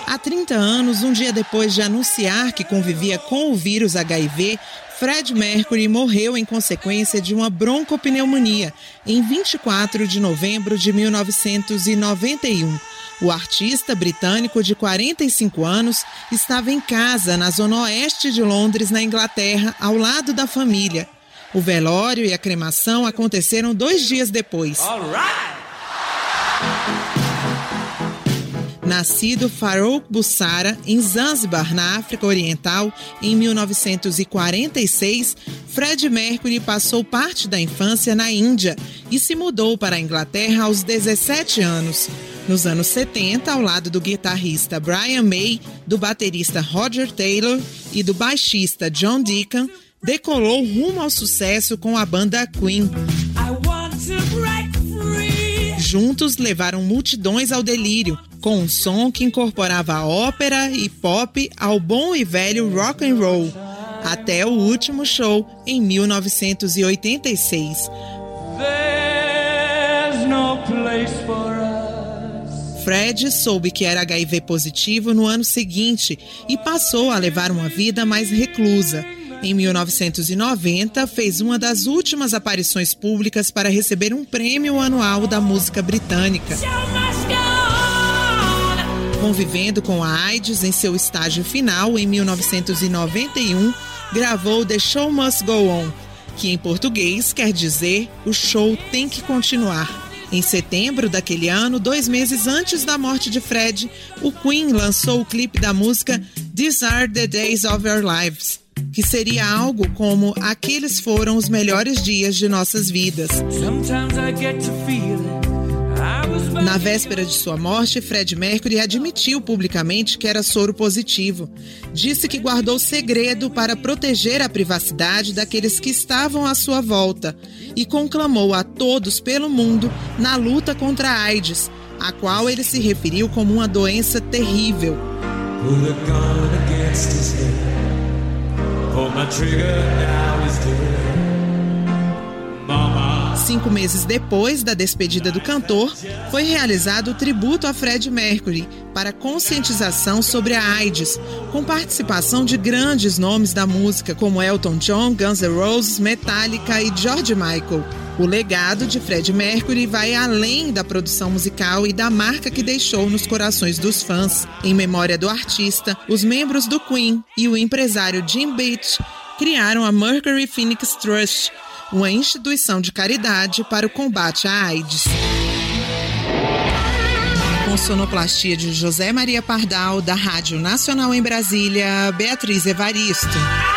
Há 30 anos, um dia depois de anunciar que convivia com o vírus HIV, Freddie Mercury morreu em consequência de uma broncopneumonia em 24 de novembro de 1991. O artista britânico de 45 anos estava em casa na zona oeste de Londres, na Inglaterra, ao lado da família. O velório e a cremação aconteceram 2 dias depois. Nascido Farrokh Bulsara, em Zanzibar, na África Oriental, em 1946, Freddie Mercury passou parte da infância na Índia e se mudou para a Inglaterra aos 17 anos. Nos anos 70, ao lado do guitarrista Brian May, do baterista Roger Taylor e do baixista John Deacon, decolou rumo ao sucesso com a banda Queen. Juntos levaram multidões ao delírio, com um som que incorporava ópera e pop ao bom e velho rock and roll, até o último show em 1986. Fred soube que era HIV positivo no ano seguinte e passou a levar uma vida mais reclusa. Em 1990, fez uma das últimas aparições públicas para receber um prêmio anual da música britânica. Convivendo com a AIDS em seu estágio final, em 1991, gravou The Show Must Go On, que em português quer dizer O Show Tem Que Continuar. Em setembro daquele ano, 2 meses antes da morte de Fred, o Queen lançou o clipe da música These Are the Days of Our Lives, que seria algo como Aqueles Foram os Melhores Dias de Nossas Vidas. Na véspera de sua morte, Freddie Mercury admitiu publicamente que era soro positivo. Disse que guardou segredo para proteger a privacidade daqueles que estavam à sua volta e conclamou a todos pelo mundo na luta contra a AIDS, a qual ele se referiu como uma doença terrível. 5 meses depois da despedida do cantor, foi realizado o tributo a Freddie Mercury para conscientização sobre a AIDS, com participação de grandes nomes da música como Elton John, Guns N' Roses, Metallica e George Michael. O legado de Freddie Mercury vai além da produção musical e da marca que deixou nos corações dos fãs. Em memória do artista, os membros do Queen e o empresário Jim Beach criaram a Mercury Phoenix Trust, uma instituição de caridade para o combate à AIDS. Com sonoplastia de José Maria Pardal, da Rádio Nacional em Brasília, Beatriz Evaristo.